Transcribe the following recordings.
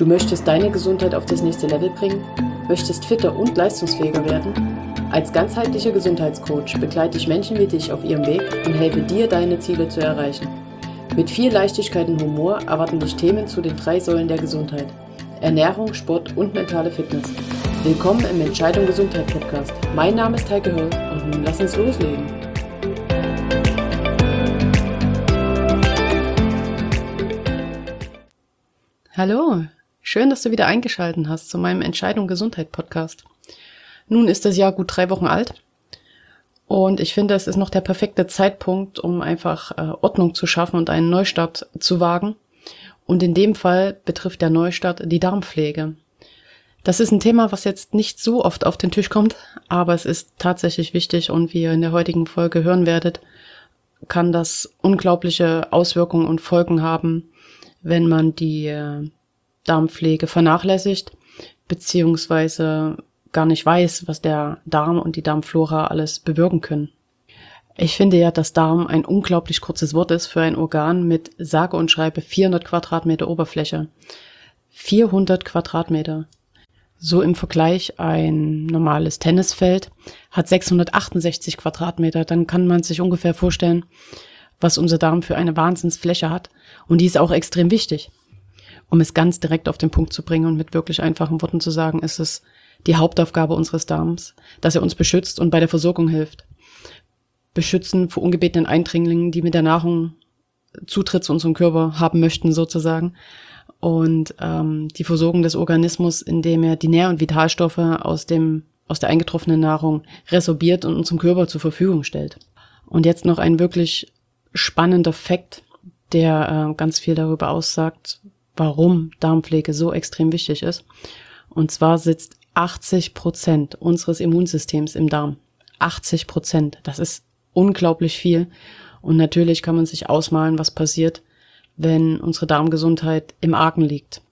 Du möchtest deine Gesundheit auf das nächste Level bringen? Möchtest fitter und leistungsfähiger werden? Als ganzheitlicher Gesundheitscoach begleite ich Menschen wie dich auf ihrem Weg und helfe dir, deine Ziele zu erreichen. Mit viel Leichtigkeit und Humor erwarten dich Themen zu den 3 Säulen der Gesundheit: Ernährung, Sport und mentale Fitness. Willkommen im Entscheidung Gesundheit Podcast. Mein Name ist Heike Höll und nun lass uns loslegen. Hallo, schön, dass du wieder eingeschaltet hast zu meinem Entscheidung Gesundheit Podcast. Nun ist das Jahr gut 3 Wochen alt und ich finde, es ist noch der perfekte Zeitpunkt, um einfach Ordnung zu schaffen und einen Neustart zu wagen. Und in dem Fall betrifft der Neustart die Darmpflege. Das ist ein Thema, was jetzt nicht so oft auf den Tisch kommt, aber es ist tatsächlich wichtig und wie ihr in der heutigen Folge hören werdet, kann das unglaubliche Auswirkungen und Folgen haben, wenn man die Darmpflege vernachlässigt, beziehungsweise gar nicht weiß, was der Darm und die Darmflora alles bewirken können. Ich finde ja, dass Darm ein unglaublich kurzes Wort ist für ein Organ mit sage und schreibe 400 Quadratmeter Oberfläche. 400 Quadratmeter. So im Vergleich, ein normales Tennisfeld hat 668 Quadratmeter. Dann kann man sich ungefähr vorstellen, was unser Darm für eine Wahnsinnsfläche hat. Und die ist auch extrem wichtig. Um es ganz direkt auf den Punkt zu bringen und mit wirklich einfachen Worten zu sagen, ist es die Hauptaufgabe unseres Darms, dass er uns beschützt und bei der Versorgung hilft. Beschützen vor ungebetenen Eindringlingen, die mit der Nahrung Zutritt zu unserem Körper haben möchten sozusagen. Und die Versorgung des Organismus, indem er die Nähr- und Vitalstoffe aus der eingetroffenen Nahrung resorbiert und unserem Körper zur Verfügung stellt. Und jetzt noch ein wirklich spannender Fakt, der ganz viel darüber aussagt, warum Darmpflege so extrem wichtig ist. Und zwar sitzt 80% unseres Immunsystems im Darm. 80%, das ist unglaublich viel. Und natürlich kann man sich ausmalen, was passiert, wenn unsere Darmgesundheit im Argen liegt.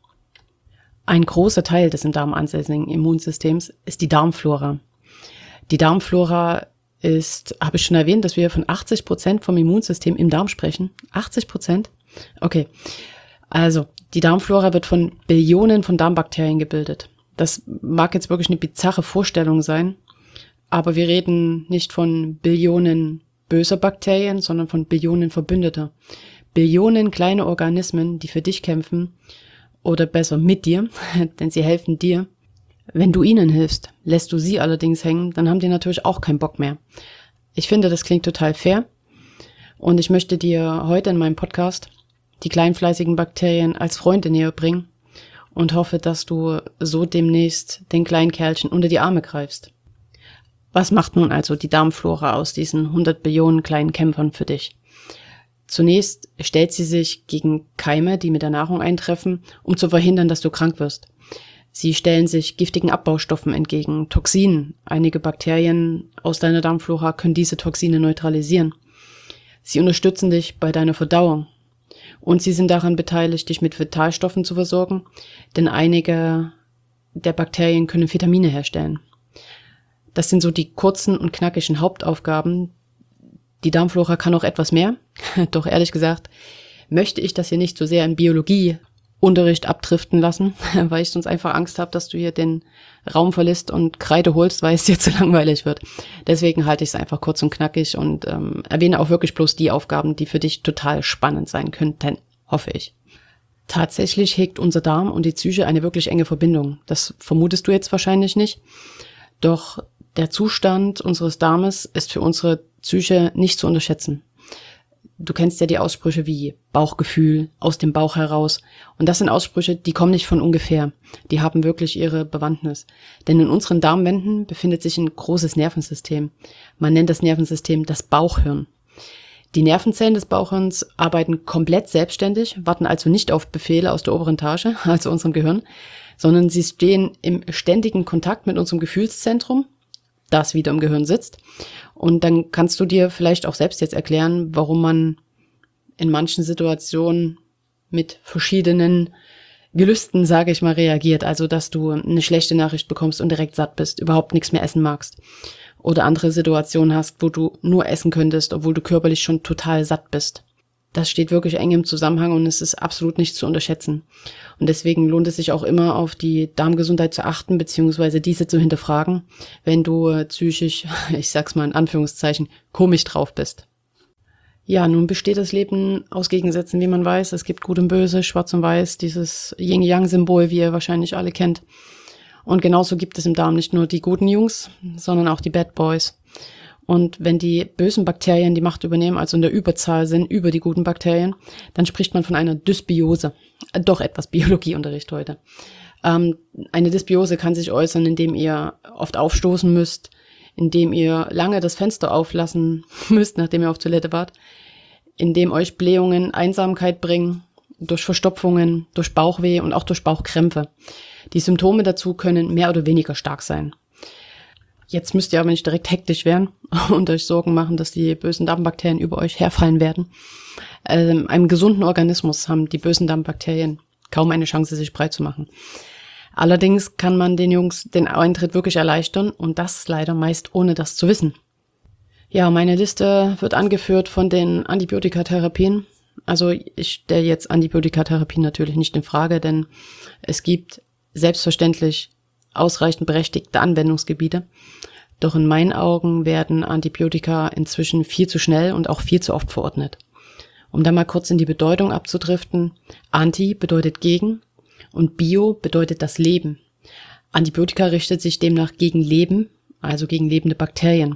Ein großer Teil des im Darm ansässigen Immunsystems ist die Darmflora. Die Darmflora ist, habe ich schon erwähnt, dass wir von 80% vom Immunsystem im Darm sprechen. 80%? Okay. Also, die Darmflora wird von Billionen von Darmbakterien gebildet. Das mag jetzt wirklich eine bizarre Vorstellung sein, aber wir reden nicht von Billionen böser Bakterien, sondern von Billionen Verbündeter. Billionen kleine Organismen, die für dich kämpfen, oder besser mit dir, denn sie helfen dir. Wenn du ihnen hilfst, lässt du sie allerdings hängen, dann haben die natürlich auch keinen Bock mehr. Ich finde, das klingt total fair und ich möchte dir heute in meinem Podcast die kleinfleißigen Bakterien als Freunde näher bringen und hoffe, dass du so demnächst den kleinen Kerlchen unter die Arme greifst. Was macht nun also die Darmflora aus diesen 100 Billionen kleinen Kämpfern für dich? Zunächst stellt sie sich gegen Keime, die mit der Nahrung eintreffen, um zu verhindern, dass du krank wirst. Sie stellen sich giftigen Abbaustoffen entgegen, Toxinen. Einige Bakterien aus deiner Darmflora können diese Toxine neutralisieren. Sie unterstützen dich bei deiner Verdauung. Und sie sind daran beteiligt, dich mit Vitalstoffen zu versorgen, denn einige der Bakterien können Vitamine herstellen. Das sind so die kurzen und knackigen Hauptaufgaben. Die Darmflora kann auch etwas mehr, doch ehrlich gesagt möchte ich das hier nicht so sehr in Biologieunterricht abdriften lassen, weil ich sonst einfach Angst habe, dass du hier den Raum verlässt und Kreide holst, weil es dir zu langweilig wird. Deswegen halte ich es einfach kurz und knackig und erwähne auch wirklich bloß die Aufgaben, die für dich total spannend sein könnten, hoffe ich. Tatsächlich hegt unser Darm und die Psyche eine wirklich enge Verbindung. Das vermutest du jetzt wahrscheinlich nicht, doch der Zustand unseres Darmes ist für unsere Psyche nicht zu unterschätzen. Du kennst ja die Aussprüche wie Bauchgefühl, aus dem Bauch heraus. Und das sind Aussprüche, die kommen nicht von ungefähr. Die haben wirklich ihre Bewandtnis. Denn in unseren Darmwänden befindet sich ein großes Nervensystem. Man nennt das Nervensystem das Bauchhirn. Die Nervenzellen des Bauchhirns arbeiten komplett selbstständig, warten also nicht auf Befehle aus der oberen Etage, also unserem Gehirn, sondern sie stehen im ständigen Kontakt mit unserem Gefühlszentrum, das wieder im Gehirn sitzt. Und dann kannst du dir vielleicht auch selbst jetzt erklären, warum man in manchen Situationen mit verschiedenen Gelüsten, sage ich mal, reagiert. Also, dass du eine schlechte Nachricht bekommst und direkt satt bist, überhaupt nichts mehr essen magst. Oder andere Situationen hast, wo du nur essen könntest, obwohl du körperlich schon total satt bist. Das steht wirklich eng im Zusammenhang und es ist absolut nicht zu unterschätzen. Und deswegen lohnt es sich auch immer, auf die Darmgesundheit zu achten, beziehungsweise diese zu hinterfragen, wenn du psychisch, ich sag's mal in Anführungszeichen, komisch drauf bist. Ja, nun besteht das Leben aus Gegensätzen, wie man weiß. Es gibt Gut und Böse, Schwarz und Weiß, dieses Yin-Yang-Symbol, wie ihr wahrscheinlich alle kennt. Und genauso gibt es im Darm nicht nur die guten Jungs, sondern auch die Bad Boys. Und wenn die bösen Bakterien die Macht übernehmen, also in der Überzahl sind über die guten Bakterien, dann spricht man von einer Dysbiose. Doch etwas Biologieunterricht heute. Eine Dysbiose kann sich äußern, indem ihr oft aufstoßen müsst, indem ihr lange das Fenster auflassen müsst, nachdem ihr auf Toilette wart, indem euch Blähungen Einsamkeit bringen, durch Verstopfungen, durch Bauchweh und auch durch Bauchkrämpfe. Die Symptome dazu können mehr oder weniger stark sein. Jetzt müsst ihr aber nicht direkt hektisch werden und euch Sorgen machen, dass die bösen Darmbakterien über euch herfallen werden. In einem gesunden Organismus haben die bösen Darmbakterien kaum eine Chance, sich breit zu machen. Allerdings kann man den Jungs den Eintritt wirklich erleichtern und das leider meist ohne das zu wissen. Ja, meine Liste wird angeführt von den Antibiotikatherapien. Also ich stelle jetzt Antibiotikatherapien natürlich nicht in Frage, denn es gibt selbstverständlich ausreichend berechtigte Anwendungsgebiete. Doch in meinen Augen werden Antibiotika inzwischen viel zu schnell und auch viel zu oft verordnet. Um da mal kurz in die Bedeutung abzudriften, Anti bedeutet gegen und Bio bedeutet das Leben. Antibiotika richtet sich demnach gegen Leben, also gegen lebende Bakterien.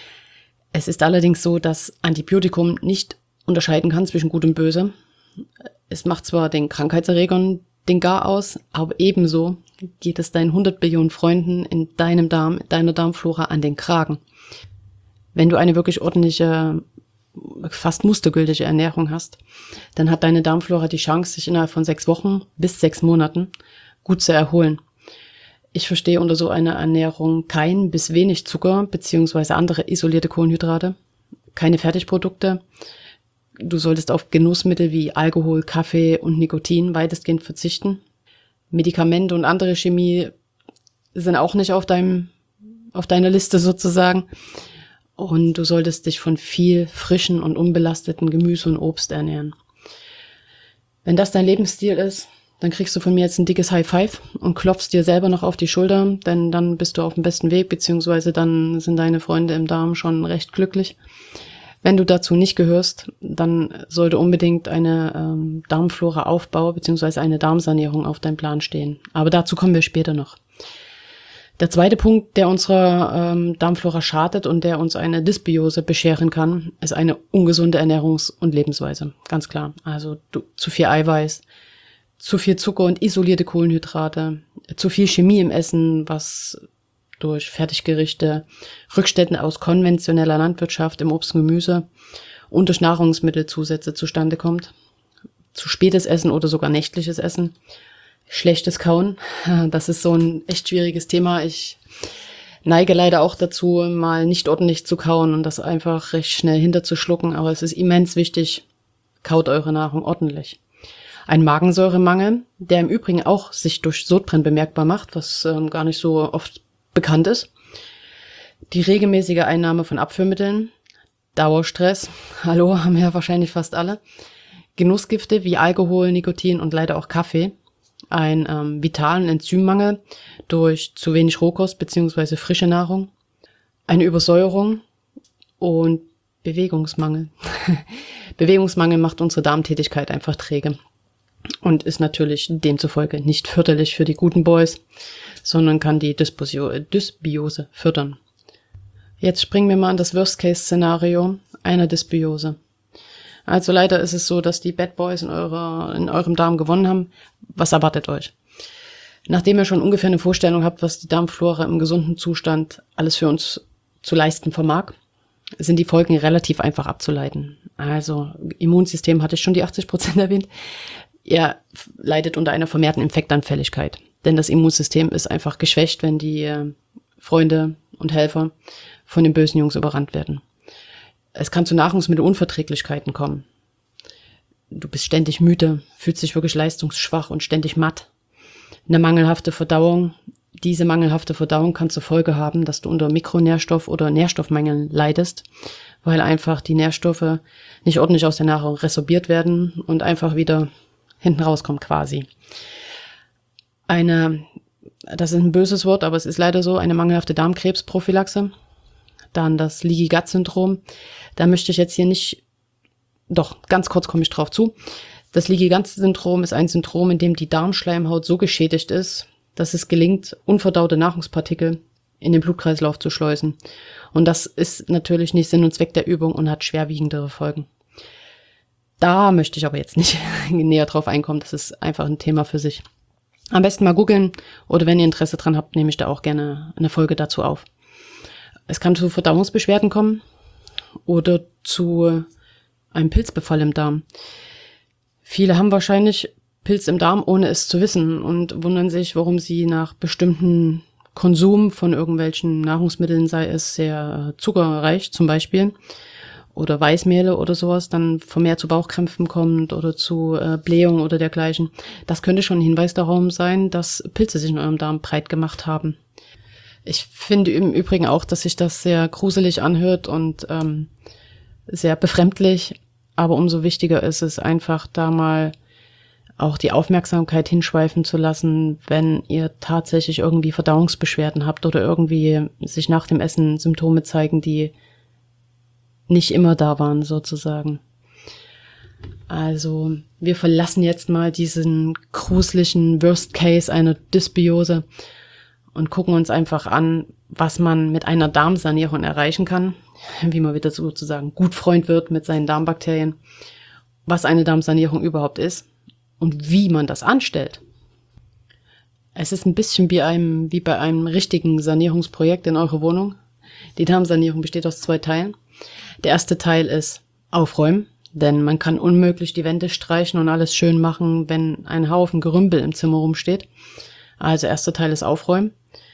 Es ist allerdings so, dass Antibiotikum nicht unterscheiden kann zwischen Gut und Böse. Es macht zwar den Krankheitserregern den Gar aus, aber ebenso geht es deinen 100 Billionen Freunden in deinem Darm, deiner Darmflora an den Kragen. Wenn du eine wirklich ordentliche, fast mustergültige Ernährung hast, dann hat deine Darmflora die Chance, sich innerhalb von 6 Wochen bis 6 Monaten gut zu erholen. Ich verstehe unter so einer Ernährung kein bis wenig Zucker bzw. andere isolierte Kohlenhydrate, keine Fertigprodukte. Du solltest auf Genussmittel wie Alkohol, Kaffee und Nikotin weitestgehend verzichten. Medikamente und andere Chemie sind auch nicht auf deiner Liste sozusagen. Und du solltest dich von viel frischen und unbelasteten Gemüse und Obst ernähren. Wenn das dein Lebensstil ist, dann kriegst du von mir jetzt ein dickes High Five und klopfst dir selber noch auf die Schulter, denn dann bist du auf dem besten Weg, beziehungsweise dann sind deine Freunde im Darm schon recht glücklich. Wenn du dazu nicht gehörst, dann sollte unbedingt eine Darmflora-Aufbau beziehungsweise eine Darmsanierung auf deinem Plan stehen. Aber dazu kommen wir später noch. Der zweite Punkt, der unserer Darmflora schadet und der uns eine Dysbiose bescheren kann, ist eine ungesunde Ernährungs- und Lebensweise. Ganz klar. Also zu viel Eiweiß, zu viel Zucker und isolierte Kohlenhydrate, zu viel Chemie im Essen, was durch Fertiggerichte, Rückstände aus konventioneller Landwirtschaft im Obst und Gemüse und durch Nahrungsmittelzusätze zustande kommt. Zu spätes Essen oder sogar nächtliches Essen. Schlechtes Kauen, das ist so ein echt schwieriges Thema. Ich neige leider auch dazu, mal nicht ordentlich zu kauen und das einfach recht schnell hinterzuschlucken. Aber es ist immens wichtig, kaut eure Nahrung ordentlich. Ein Magensäuremangel, der im Übrigen auch sich durch Sodbrennen bemerkbar macht, was gar nicht so oft bekannt ist. Die regelmäßige Einnahme von Abführmitteln, Dauerstress, hallo, haben ja wahrscheinlich fast alle. Genussgifte wie Alkohol, Nikotin und leider auch Kaffee. Ein vitalen Enzymmangel durch zu wenig Rohkost bzw. frische Nahrung. Eine Übersäuerung und Bewegungsmangel. Bewegungsmangel macht unsere Darmtätigkeit einfach träge und ist natürlich demzufolge nicht förderlich für die guten Boys, sondern kann die Dysbiose fördern. Jetzt springen wir mal an das Worst-Case-Szenario einer Dysbiose. Also leider ist es so, dass die Bad Boys in eurem Darm gewonnen haben. Was erwartet euch? Nachdem ihr schon ungefähr eine Vorstellung habt, was die Darmflora im gesunden Zustand alles für uns zu leisten vermag, sind die Folgen relativ einfach abzuleiten. Also Immunsystem hatte ich schon die 80% erwähnt. Ihr leidet unter einer vermehrten Infektanfälligkeit. Denn das Immunsystem ist einfach geschwächt, wenn die Freunde und Helfer von den bösen Jungs überrannt werden. Es kann zu Nahrungsmittelunverträglichkeiten kommen. Du bist ständig müde, fühlst dich wirklich leistungsschwach und ständig matt. Eine mangelhafte Verdauung Diese mangelhafte Verdauung kann zur Folge haben, dass du unter Mikronährstoff- oder Nährstoffmängeln leidest, weil einfach die Nährstoffe nicht ordentlich aus der Nahrung resorbiert werden und einfach wieder hinten rauskommt quasi. Das ist ein böses Wort, aber es ist leider so, eine mangelhafte Darmkrebsprophylaxe. Dann das Leaky Gut Syndrom. Da möchte ich jetzt hier nicht, doch, ganz kurz komme ich drauf zu. Das Leaky Gut Syndrom ist ein Syndrom, in dem die Darmschleimhaut so geschädigt ist, dass es gelingt, unverdaute Nahrungspartikel in den Blutkreislauf zu schleusen. Und das ist natürlich nicht Sinn und Zweck der Übung und hat schwerwiegendere Folgen. Da möchte ich aber jetzt nicht näher drauf einkommen. Das ist einfach ein Thema für sich. Am besten mal googeln oder wenn ihr Interesse dran habt, nehme ich da auch gerne eine Folge dazu auf. Es kann zu Verdauungsbeschwerden kommen oder zu einem Pilzbefall im Darm. Viele haben wahrscheinlich Pilz im Darm, ohne es zu wissen und wundern sich, warum sie nach bestimmten Konsum von irgendwelchen Nahrungsmitteln, sei es sehr zuckerreich zum Beispiel oder Weißmehle oder sowas, dann vermehrt zu Bauchkrämpfen kommt oder zu Blähung oder dergleichen. Das könnte schon ein Hinweis darauf sein, dass Pilze sich in eurem Darm breit gemacht haben. Ich finde im Übrigen auch, dass sich das sehr gruselig anhört und sehr befremdlich, aber umso wichtiger ist es einfach, da mal auch die Aufmerksamkeit hinschweifen zu lassen, wenn ihr tatsächlich irgendwie Verdauungsbeschwerden habt oder irgendwie sich nach dem Essen Symptome zeigen, die nicht immer da waren, sozusagen. Also, wir verlassen jetzt mal diesen gruseligen Worst Case einer Dysbiose und gucken uns einfach an, was man mit einer Darmsanierung erreichen kann, wie man wieder sozusagen gut Freund wird mit seinen Darmbakterien, was eine Darmsanierung überhaupt ist und wie man das anstellt. Es ist ein bisschen wie bei einem richtigen Sanierungsprojekt in eurer Wohnung. Die Darmsanierung besteht aus 2 Teilen. Der erste Teil ist Aufräumen, denn man kann unmöglich die Wände streichen und alles schön machen, wenn ein Haufen Gerümpel im Zimmer rumsteht. Also erster Teil ist Aufräumen.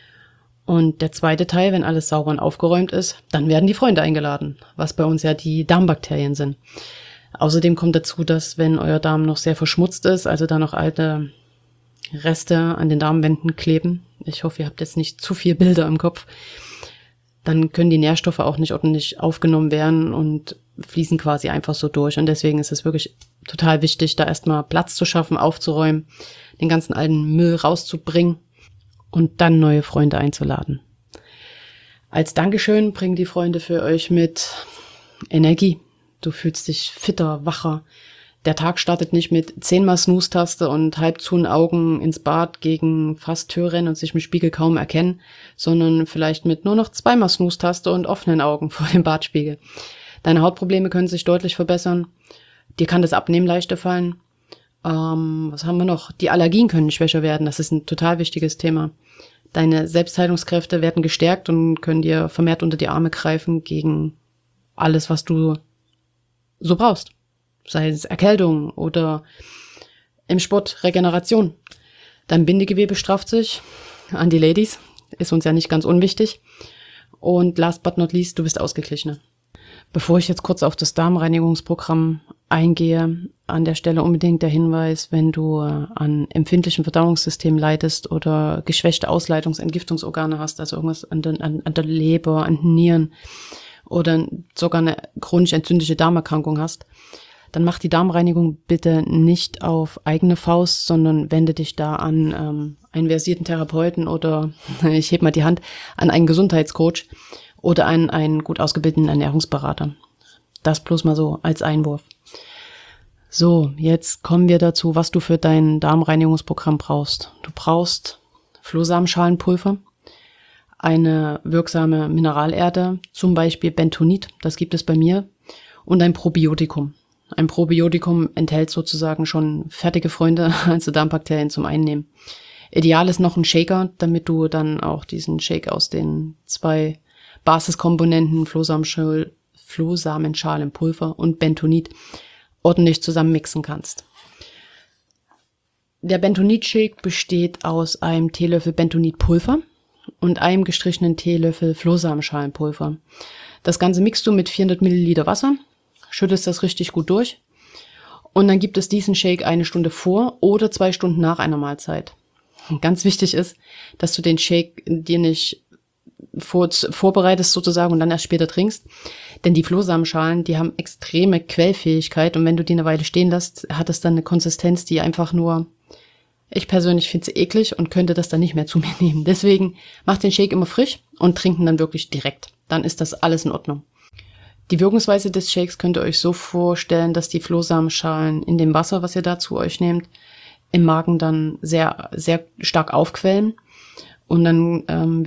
Und der zweite Teil, wenn alles sauber und aufgeräumt ist, dann werden die Freunde eingeladen, was bei uns ja die Darmbakterien sind. Außerdem kommt dazu, dass wenn euer Darm noch sehr verschmutzt ist, also da noch alte Reste an den Darmwänden kleben, ich hoffe, ihr habt jetzt nicht zu viel Bilder im Kopf, dann können die Nährstoffe auch nicht ordentlich aufgenommen werden und fließen quasi einfach so durch. Und deswegen ist es wirklich total wichtig, da erstmal Platz zu schaffen, aufzuräumen, den ganzen alten Müll rauszubringen und dann neue Freunde einzuladen. Als Dankeschön bringen die Freunde für euch mit Energie. Du fühlst dich fitter, wacher. Der Tag startet nicht mit 10-mal Snooze-Taste und halb zu den Augen ins Bad gegen fast Tür rennen und sich im Spiegel kaum erkennen, sondern vielleicht mit nur noch 2-mal Snooze-Taste und offenen Augen vor dem Badspiegel. Deine Hautprobleme können sich deutlich verbessern. Dir kann das Abnehmen leichter fallen. Was haben wir noch? Die Allergien können schwächer werden. Das ist ein total wichtiges Thema. Deine Selbstheilungskräfte werden gestärkt und können dir vermehrt unter die Arme greifen gegen alles, was du so brauchst. Sei es Erkältung oder im Sport Regeneration. Dein Bindegewebe strafft sich. An die Ladies. Ist uns ja nicht ganz unwichtig. Und last but not least, du bist ausgeglichener. Bevor ich jetzt kurz auf das Darmreinigungsprogramm eingehe, an der Stelle unbedingt der Hinweis, wenn du an empfindlichen Verdauungssystemen leidest oder geschwächte Ausleitungs-Entgiftungsorgane hast, also irgendwas an der Leber, an den Nieren oder sogar eine chronisch entzündliche Darmerkrankung hast, dann mach die Darmreinigung bitte nicht auf eigene Faust, sondern wende dich da an einen versierten Therapeuten oder, ich heb mal die Hand, an einen Gesundheitscoach oder an einen gut ausgebildeten Ernährungsberater. Das bloß mal so als Einwurf. So, jetzt kommen wir dazu, was du für dein Darmreinigungsprogramm brauchst. Du brauchst Flohsamenschalenpulver, eine wirksame Mineralerde, zum Beispiel Bentonit, das gibt es bei mir, und ein Probiotikum. Ein Probiotikum enthält sozusagen schon fertige Freunde, also Darmbakterien zum Einnehmen. Ideal ist noch ein Shaker, damit du dann auch diesen Shake aus den 2 Basiskomponenten Flohsamenschalenpulver und Bentonit ordentlich zusammen mixen kannst. Der Bentonit-Shake besteht aus einem Teelöffel Bentonitpulver und einem gestrichenen Teelöffel Flohsamenschalenpulver. Das Ganze mixt du mit 400 Milliliter Wasser, schüttest das richtig gut durch und dann gibt es diesen Shake 1 Stunde vor oder 2 Stunden nach einer Mahlzeit. ganz wichtig ist, dass du den Shake dir nicht vorbereitest sozusagen und dann erst später trinkst. Denn die Flohsamenschalen, die haben extreme Quellfähigkeit und wenn du die eine Weile stehen lässt, hat es dann eine Konsistenz, die einfach nur, ich persönlich finde sie eklig und könnte das dann nicht mehr zu mir nehmen. Deswegen mach den Shake immer frisch und trinken dann wirklich direkt. Dann ist das alles in Ordnung. Die Wirkungsweise des Shakes könnt ihr euch so vorstellen, dass die Flohsamenschalen in dem Wasser, was ihr da zu euch nehmt, im Magen dann sehr, sehr stark aufquellen und dann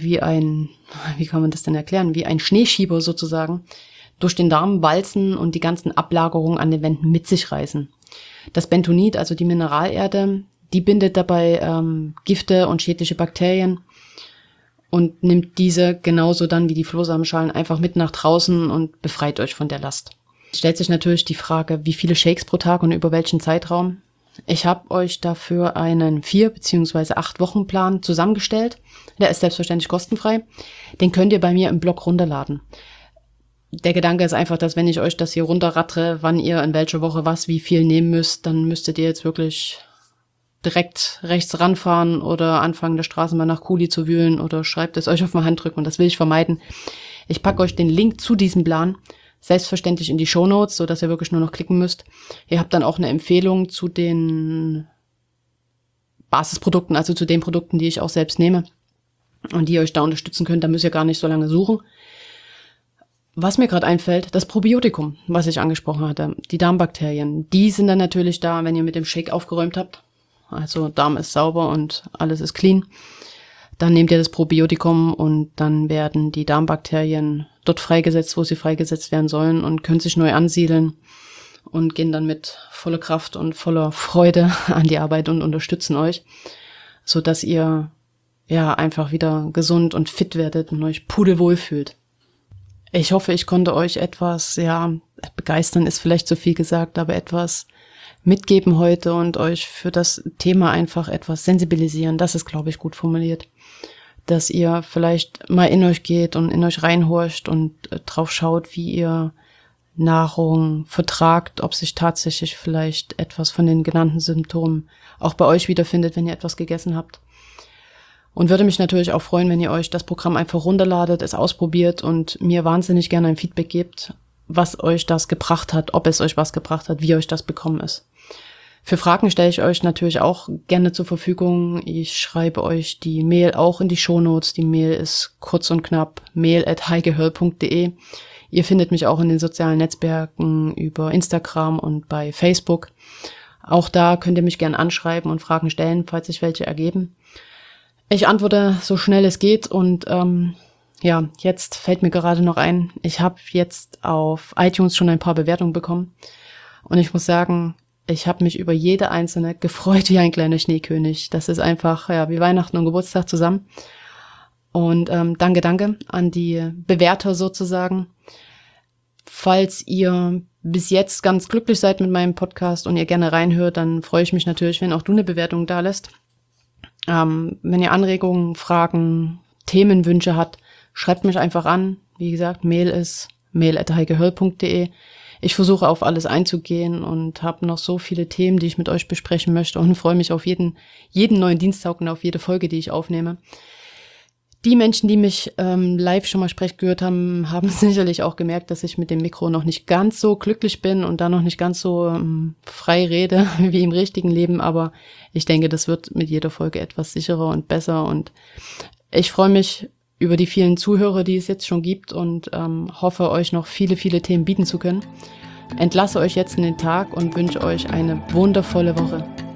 wie kann man das denn erklären, wie ein Schneeschieber sozusagen durch den Darm walzen und die ganzen Ablagerungen an den Wänden mit sich reißen. Das Bentonit, also die Mineralerde, die bindet dabei Gifte und schädliche Bakterien und nimmt diese genauso dann wie die Flohsamenschalen einfach mit nach draußen und befreit euch von der Last. Es stellt sich natürlich die Frage, wie viele Shakes pro Tag und über welchen Zeitraum. Ich habe euch dafür einen 4 bzw. 8 Wochenplan zusammengestellt. Der ist selbstverständlich kostenfrei. Den könnt ihr bei mir im Blog runterladen. Der Gedanke ist einfach, dass wenn ich euch das hier runterrattere, wann ihr in welcher Woche was wie viel nehmen müsst, dann müsstet ihr jetzt wirklich direkt rechts ranfahren oder anfangen, der Straßenbahn nach Kuli zu wühlen oder schreibt es euch auf den Handdrücken und das will ich vermeiden. Ich packe euch den Link zu diesem Plan selbstverständlich in die Shownotes, so dass ihr wirklich nur noch klicken müsst. Ihr habt dann auch eine Empfehlung zu den Basisprodukten, also zu den Produkten, die ich auch selbst nehme und die ihr euch da unterstützen könnt. Da müsst ihr gar nicht so lange suchen. Was mir gerade einfällt, das Probiotikum, was ich angesprochen hatte, die Darmbakterien, die sind dann natürlich da, wenn ihr mit dem Shake aufgeräumt habt. Also Darm ist sauber und alles ist clean. Dann nehmt ihr das Probiotikum und dann werden die Darmbakterien dort freigesetzt, wo sie freigesetzt werden sollen und können sich neu ansiedeln und gehen dann mit voller Kraft und voller Freude an die Arbeit und unterstützen euch, so dass ihr ja einfach wieder gesund und fit werdet und euch pudelwohl fühlt. Ich hoffe, ich konnte euch etwas, begeistern ist vielleicht zu viel gesagt, aber etwas mitgeben heute und euch für das Thema einfach etwas sensibilisieren. Das ist, glaube ich, gut formuliert. Dass ihr vielleicht mal in euch geht und in euch reinhorcht und drauf schaut, wie ihr Nahrung vertragt, ob sich tatsächlich vielleicht etwas von den genannten Symptomen auch bei euch wiederfindet, wenn ihr etwas gegessen habt. Und würde mich natürlich auch freuen, wenn ihr euch das Programm einfach runterladet, es ausprobiert und mir wahnsinnig gerne ein Feedback gebt, was euch das gebracht hat, ob es euch was gebracht hat, wie euch das bekommen ist. Für Fragen stelle ich euch natürlich auch gerne zur Verfügung. Ich schreibe euch die Mail auch in die Shownotes. Die Mail ist kurz und knapp mail@heigehörl.de. Ihr findet mich auch in den sozialen Netzwerken über Instagram und bei Facebook. Auch da könnt ihr mich gerne anschreiben und Fragen stellen, falls sich welche ergeben. Ich antworte so schnell es geht und jetzt fällt mir gerade noch ein, ich habe jetzt auf iTunes schon ein paar Bewertungen bekommen und ich muss sagen, ich habe mich über jede einzelne gefreut wie ein kleiner Schneekönig. Das ist einfach wie Weihnachten und Geburtstag zusammen. Und danke an die Bewerter sozusagen. Falls ihr bis jetzt ganz glücklich seid mit meinem Podcast und ihr gerne reinhört, dann freue ich mich natürlich, wenn auch du eine Bewertung da lässt. Wenn ihr Anregungen, Fragen, Themenwünsche habt, schreibt mich einfach an. Wie gesagt, Mail ist mail@heigehörl.de. Ich versuche auf alles einzugehen und habe noch so viele Themen, die ich mit euch besprechen möchte und freue mich auf jeden neuen Dienstag und auf jede Folge, die ich aufnehme. Die Menschen, die mich live schon mal sprechen gehört haben, haben sicherlich auch gemerkt, dass ich mit dem Mikro noch nicht ganz so glücklich bin und da noch nicht ganz so frei rede wie im richtigen Leben. Aber ich denke, das wird mit jeder Folge etwas sicherer und besser. Und ich freue mich über die vielen Zuhörer, die es jetzt schon gibt und hoffe, euch noch viele, viele Themen bieten zu können. Entlasse euch jetzt in den Tag und wünsche euch eine wundervolle Woche.